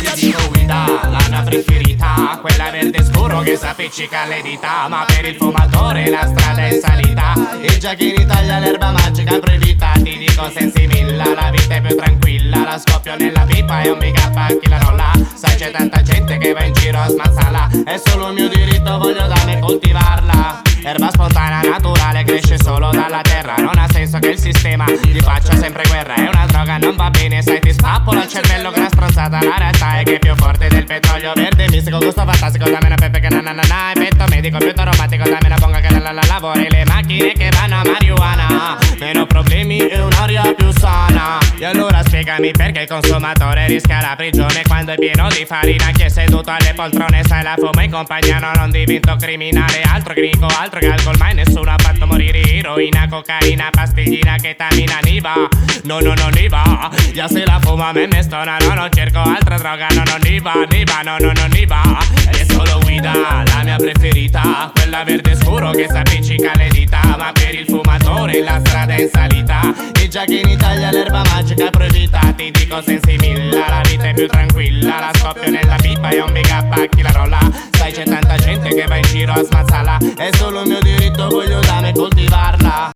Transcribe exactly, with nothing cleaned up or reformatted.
Ti dico guida, la mia preferita, quella verde scuro che s'appiccica alle dita. Ma per il fumatore la strada è in salita, e già che in Italia l'erba magica è proibita. Ti dico sensimilla, la vita è più tranquilla, la scoppio nella pipa e un big up a chi la rolla. Sai c'è tanta gente che va in giro a smazzarla, è solo un mio diritto, voglio da me coltivarla. Erba spontanea, naturale, cresce solo dalla terra. Non ha senso che il sistema ti faccia sempre guerra. È una droga, non va bene, sai ti spappola il cervello che una stronzata. La realtà è che è più forte del petrolio verde mistico, gusto fantastico. Dammi una pepe che na na na na, effetto medico, più aromatico. Dammi una bonga che la la la lavori le macchine che vanno a marijuana. Meno problemi e un'aria più sana. E allora spiegami perché il consumatore rischia la prigione quando è pieno di farina. Chi è seduto alle poltrone sai la fumo in compagnia, no, non divento criminale. Altro gringo, altro che alcol, mai nessuno ha fatto morire. Eroina, cocaina, pastiglina, ketamina, niva. No, no, no, niva. Ya se la fuma me me stona, no, no cerco altra droga. No, no, niva, niva, no, no, no, niva. È solo guida, la mia preferita, quella verde scuro che s'appiccica alle dita. Ma per il fumatore la strada è in salita, e già che in Italia l'erba magica è proibita. Ti dico sensimilla, la vita è più tranquilla, la scoppio nella pipa e un big up a chi la rolla. Sai c'è tanta gente che va in giro a smazzarla, è solo un mio diritto, voglio da me coltivarla.